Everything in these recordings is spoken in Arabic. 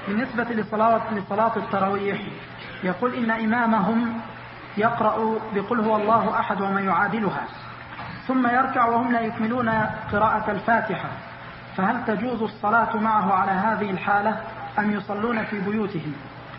بالنسبة لصلاة التراويح يقول إن إمامهم يقرأ بقل هو الله أحد وما يعادلها ثم يركع وهم لا يكملون قراءة الفاتحة، فهل تجوز الصلاة معه على هذه الحالة أم يصلون في بيوتهم؟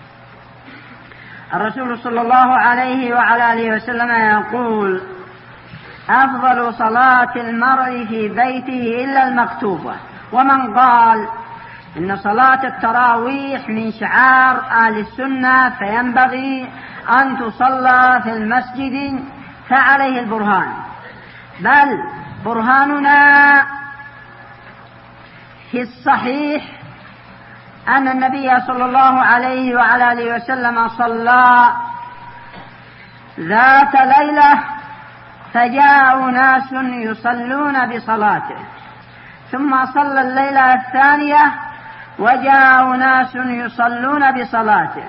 الرسول صلى الله عليه وعلى آله وسلم يقول: أفضل صلاة المرء في بيته إلا المكتوبة. ومن قال إن صلاة التراويح من شعار أهل السنة فينبغي أن تصلى في المسجد فعليه البرهان، بل برهاننا في الصحيح أن النبي صلى الله عليه وعلى آله وسلم صلى ذات ليلة فجاء ناس يصلون بصلاته، ثم صلى الليلة الثانية وجاء ناس يصلون بصلاته،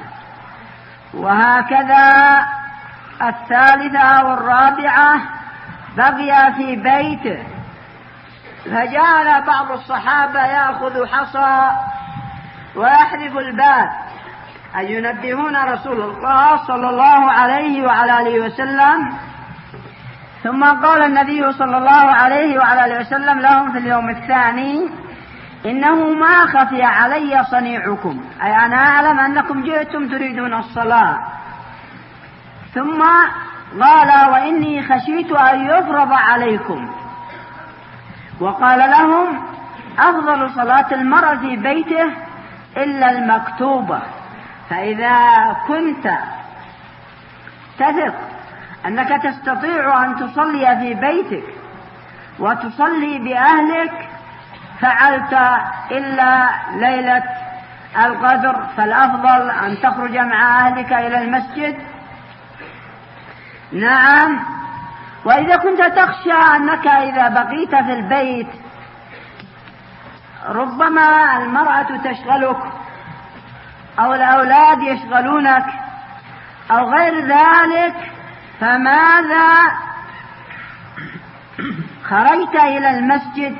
وهكذا الثالثة والرابعة بقي في بيته، فجعل بعض الصحابة يأخذ حصى ويحذف الباب أي ينبهون رسول الله صلى الله عليه وعلى آله وسلم. ثم قال النبي صلى الله عليه وعلى آله وسلم لهم في اليوم الثاني: إنه ما خفي علي صنيعكم، أي أنا أعلم أنكم جئتم تريدون الصلاة. ثم قال: وإني خشيت أن يفرض عليكم. وقال لهم: أفضل صلاة المرء في بيته إلا المكتوبة. فإذا كنت تثق أنك تستطيع أن تصلي في بيتك وتصلي بأهلك فعلت إلا ليلة القدر، فالأفضل أن تخرج مع أهلك إلى المسجد. نعم. وإذا كنت تخشى أنك إذا بقيت في البيت ربما المرأة تشغلك أو الأولاد يشغلونك أو غير ذلك، فماذا خرجت إلى المسجد؟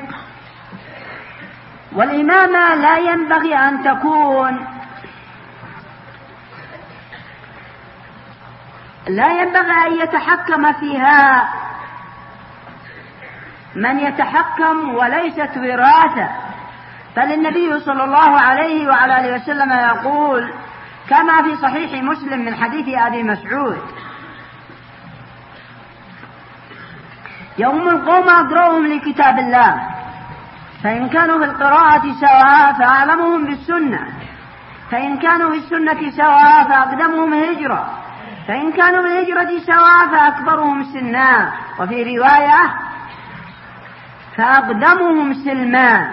والإمامة لا ينبغي أن تكون أن يتحكم فيها من يتحكم، وليست وراثة. بل النبي صلى الله عليه وعلى آله وسلم يقول كما في صحيح مسلم من حديث أبي مسعود: يوم القوم أقرأهم لكتاب الله، فإن كانوا في القراءة سواء فأعلمهم بالسنة، فإن كانوا في السنة سواء فأقدمهم هجرة، فإن كانوا في الهجرة سواء فأكبرهم سنا، وفي رواية فأقدمهم سلما.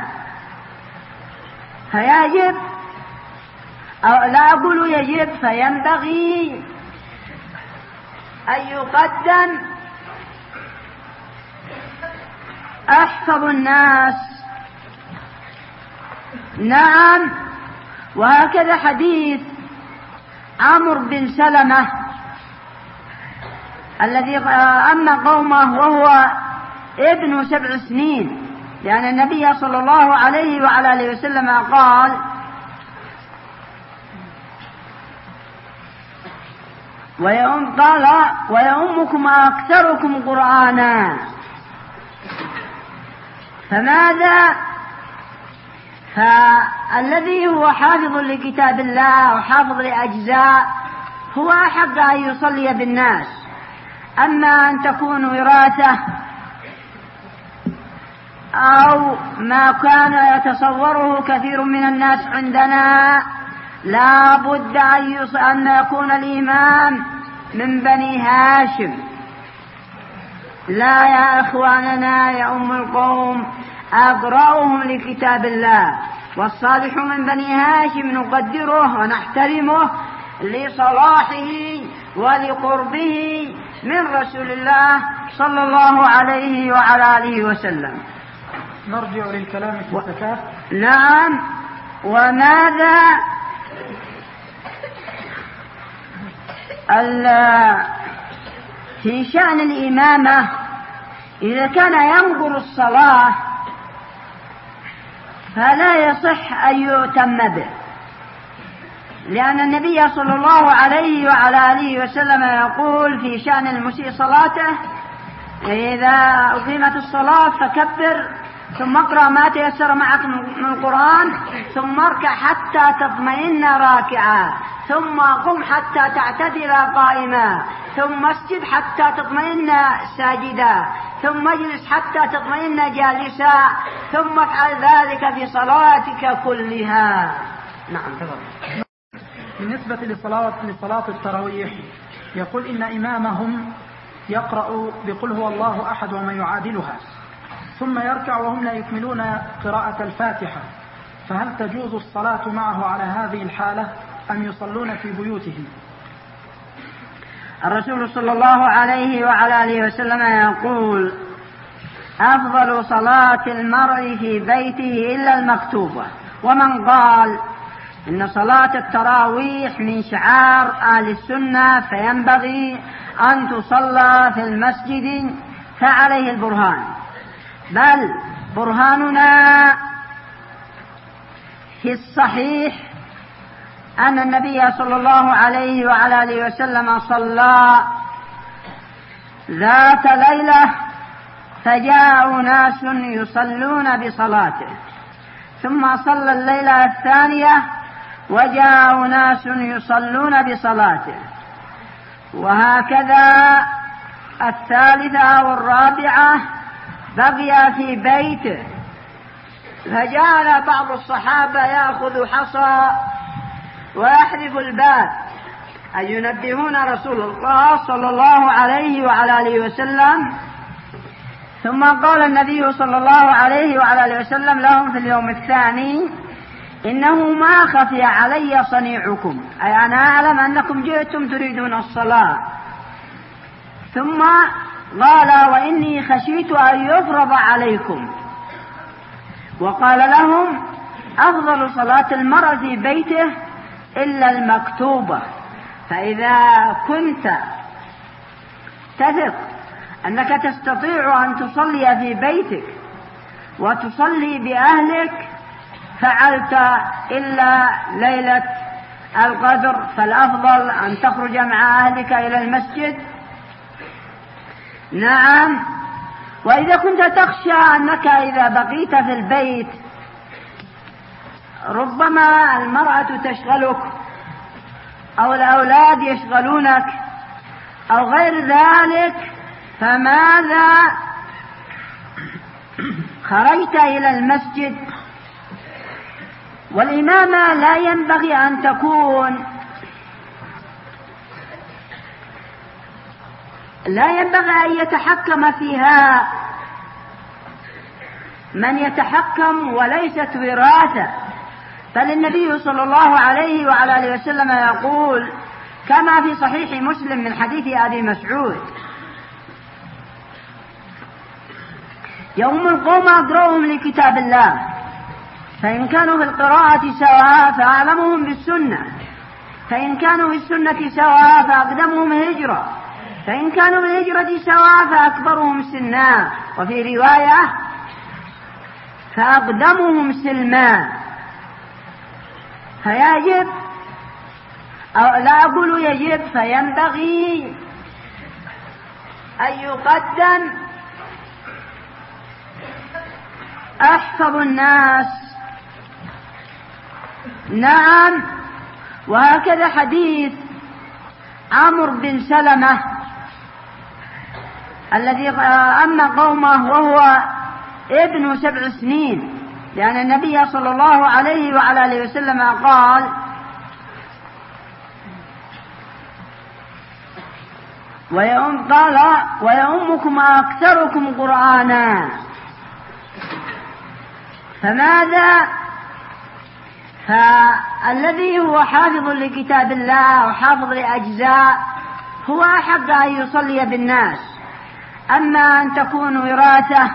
فيجب، أو لا أقول يجب، فينبغي أن يقدم أحفظ الناس. نعم. وهكذا حديث عمرو بن سلمة الذي أما قومه وهو ابن 7 سنين، لأن النبي صلى الله عليه وعلى آله وسلم قال: ويؤمكم أكثركم قرآنا. فماذا؟ فالذي هو حافظ لكتاب الله وحافظ لأجزاء هو أحق أن يصلي بالناس. أما أن تكون وراثة أو ما كان يتصوره كثير من الناس عندنا، لا بد أن يكون الإمام من بني هاشم. لا يا إخواننا يا أم القوم أقرأهم لكتاب الله، والصالح من بني هاشم نقدره ونحترمه لصلاحه ولقربه من رسول الله صلى الله عليه وعلى آله وسلم. نرجع للكلام في الزكاة. نعم. وماذا في شأن الإمامة؟ إذا كان ينقر الصلاة فلا يصح أن يؤتم به، لأن النبي صلى الله عليه وعلى آله وسلم يقول في شأن المسيء صلاته: إذا أقيمت الصلاة فكبر، ثم اقرأ ما تيسر معك من القرآن، ثم اركع حتى تطمئن راكعا، ثم قم حتى تعتدل قائما، ثم اسجد حتى تطمئن ساجدا، ثم اجلس حتى تطمئن جالسا، ثم افعل ذلك في صلاتك كلها. نعم تفضل. بالنسبة لصلاة التراويح يقول إن إمامهم يقرأ بقل هو الله أحد وما يعادلها، ثم يركع وهم لا يكملون قراءة الفاتحة، فهل تجوز الصلاة معه على هذه الحالة أم يصلون في بيوتهم؟ الرسول صلى الله عليه وعلى آله وسلم يقول: أفضل صلاة المرء في بيته إلا المكتوبة. ومن قال إن صلاة التراويح من شعار أهل السنة فينبغي أن تصلى في المسجد فعليه البرهان، بل برهاننا في الصحيح أن النبي صلى الله عليه وعلى آله وسلم صلى ذات ليلة فجاء ناس يصلون بصلاته، ثم صلى الليلة الثانية وجاء ناس يصلون بصلاته، وهكذا الثالثة والرابعة بقي في بيته، فجعل بعض الصحابة يأخذ حصى ويحرف الباب أي ينبهون رسول الله صلى الله عليه وعلى آله وسلم. ثم قال النبي صلى الله عليه وعلى آله وسلم لهم في اليوم الثاني: إنه ما خفي علي صنيعكم، أي أنا أعلم أنكم جئتم تريدون الصلاة. ثم قال: وإني خشيت أن يفرض عليكم. وقال لهم: أفضل صلاة المرء في بيته إلا المكتوبة، فإذا كنت تثق أنك تستطيع أن تصلي في بيتك وتصلي بأهلك فعلت إلا ليلة القدر، فالأفضل أن تخرج مع أهلك إلى المسجد. نعم. وإذا كنت تخشى أنك إذا بقيت في البيت ربما المرأة تشغلك أو الأولاد يشغلونك أو غير ذلك، فماذا خرجت إلى المسجد؟ والإمامة لا ينبغي أن تكون أن يتحكم فيها من يتحكم، وليست وراثة. بل النبي صلى الله عليه وعلى آله وسلم يقول كما في صحيح مسلم من حديث أبي مسعود: يوم القوم أقرأهم لكتاب الله، فإن كانوا في القراءة سواء فأعلمهم بالسنة، فإن كانوا في السنة سواء فأقدمهم هجرة، فإن كانوا بالهجرة سواء فأكبرهم سنا، وفي رواية فأقدمهم سلما. فيجب، أو لا أقول يجب، فينبغي أن يقدم أحفظ الناس. نعم. وهكذا حديث عمرو بن سلمة الذي أما قومه وهو ابن 7 سنين، لأن النبي صلى الله عليه وعلى آله وسلم قال: ويؤمكم أكثركم قرآنا. فماذا؟ فالذي هو حافظ لكتاب الله وحافظ لأجزاء هو أحق أن يصلي بالناس. أما أن تكون وراثة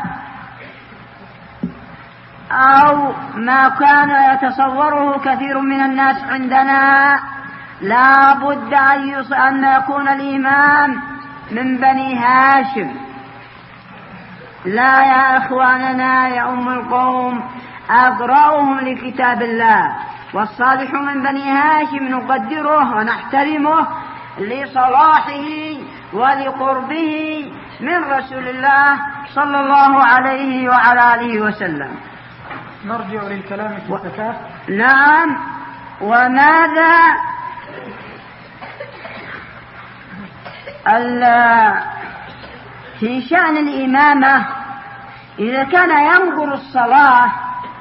أو ما كان يتصوره كثير من الناس عندنا، لا بد أن يكون الإمام من بني هاشم. لا يا إخواننا يا أم القوم أقرأهم لكتاب الله، والصالح من بني هاشم نقدره ونحترمه لصلاحه ولقربه من رسول الله صلى الله عليه وعلى آله وسلم. نرجع للكلام في الزكاة. نعم. وماذا في شأن الإمامة إذا كان ينقر الصلاة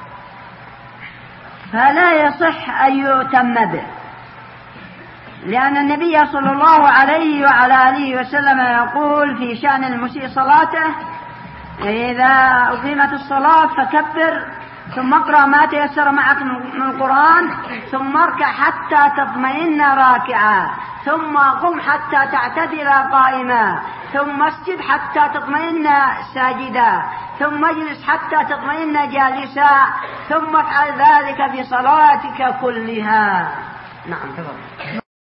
فلا يصح أن يؤتم به، لأن النبي صلى الله عليه وعلى آله وسلم يقول في شأن المسيء صلاته: إذا أقيمت الصلاة فكبر ثم اقرأ ما تيسر معك من القرآن ثم اركع حتى تطمئن راكعا ثم قم حتى تعتدل قائما ثم اسجد حتى تطمئن ساجدا ثم اجلس حتى تطمئن جالسا ثم افعل ذلك في صلاتك كلها. نعم.